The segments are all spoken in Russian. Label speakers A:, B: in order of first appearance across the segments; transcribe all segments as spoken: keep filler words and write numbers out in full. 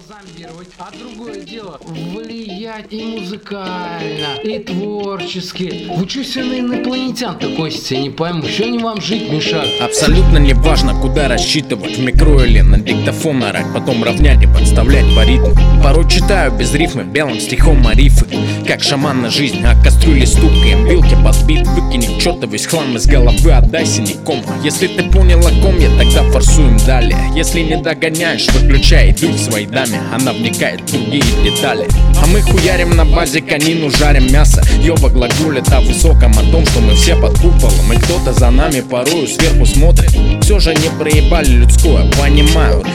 A: зомбировать, а другое дело влиять и музыкально, и творчески. Вы что себе на инопланетян-то косите, я не пойму, что они вам жить мешают?
B: Абсолютно не важно, куда рассчитывать, в микро или на диктофон орать, потом равнять и подставлять по ритму. Порой читаю без рифмы, белым стихом марифы, как шаман на жизнь, а кастрюли стукаем, вилки подбит, выкини к черту весь хлам из головы, отдай синяком. Если ты понял, о ком я, тогда форсуем далее. Если не догоняешь, выключай, иду к своей даме, она вникает в другие детали. А мы хуярим на базе конину, жарим мясо. Ёба глаголит о высоком, о том, что мы все под куполом, и кто-то за нами порою сверху смотрит. Все же не проебали людское, понимаю.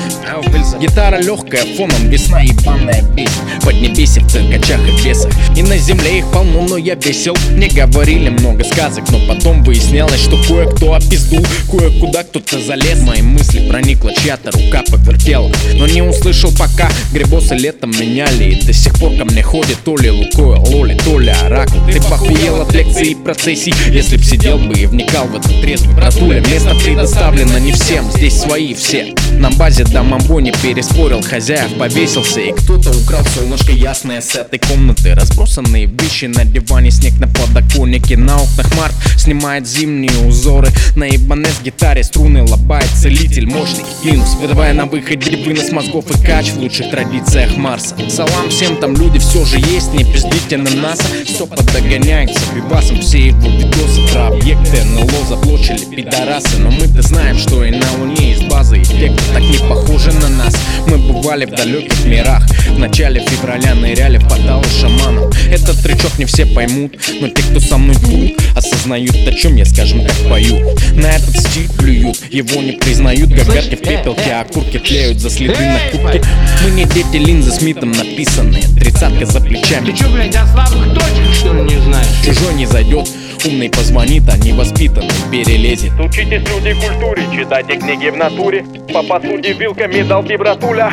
B: Гитара легкая, фоном весна ебаная бесит. Поднебесье в циркачах и бесах, и на земле их полно, но я весел. Мне говорили много сказок, но потом выяснялось, что кое-кто опиздул, кое-куда кто-то залез. Мои мысли проникла чья-то рука, повертела, но не услышал пока. Грибосы летом меняли, и до сих пор ко мне ходит то ли Лукойл, Лоли, то ли Оракул. Ты похуел от лекций и процессий, если б сидел бы и вникал в этот трезвый братуля. Место предоставлено не всем, здесь свои все. На базе Дамамбо не переспорил, хозяев повесился, и кто-то украл солнышко ясное с этой комнаты. Разбросанные вещи на диване, снег на подоконнике, на окнах март снимает зимние узоры. На ибанес гитаре струны лобает целитель мощный Линус, выдавая на выходе вынос мозгов и кач в лучших традициях Марса. Салам всем, там люди все же есть, не пиздите на НАСА. Стопа догоняется пивасом, все его видосы про объекты эн эл о заблочили пидорасы. Но мы-то знаем, что и на Луне есть базы, и те, кто так не похожи на нас. Мы бывали в далеких мирах, в начале февраля ныряли в порталы шаманов. Этот тречок не все поймут, но те, кто со мной тут, осознают, о чем я, скажем так, пою. На этот стиль плюют, его не признают. Гагарки в пепелке, а окурки тлеют за следы на кубке. Мы не дети Линзы Смитом написанные, тридцатка за плечами.
A: Ты что, блядь, о слабых точках, что ли, не знаешь?
B: Чужой не зайдет, умный позвонит, а невоспитанный перелезет.
C: Учитесь, люди, культуре, читайте книги в натуре. По посуде вилками долги, братуля.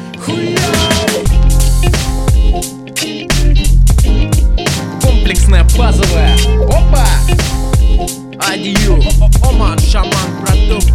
B: Комплексная, базовая. Опа! Адью, Оман, Шаман, продукт.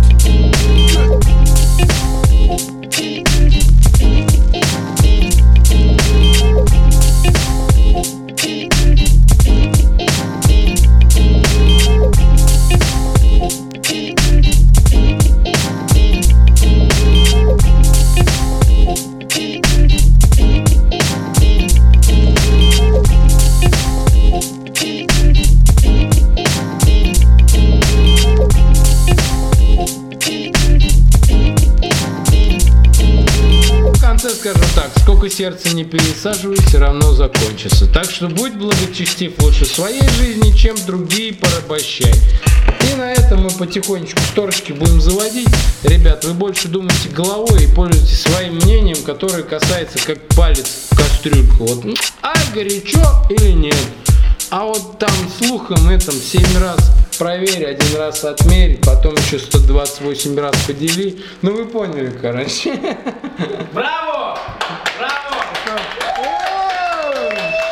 A: Скажу так, сколько сердца не пересаживай, все равно закончится. Так что будь благочестив лучше своей жизни, чем другие порабощай. И на этом мы потихонечку шторочки будем заводить. Ребят, вы больше думайте головой и пользуйтесь своим мнением, которое касается как палец в кастрюльку. Вот, ай, горячо или нет. А вот там слухом этом семь раз проверь, один раз отмерь, потом еще сто двадцать восемь раз подели. Ну вы поняли, короче. Браво! Браво!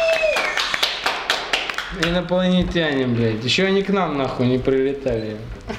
A: Инопланетяне, блядь. Еще они к нам нахуй не прилетали.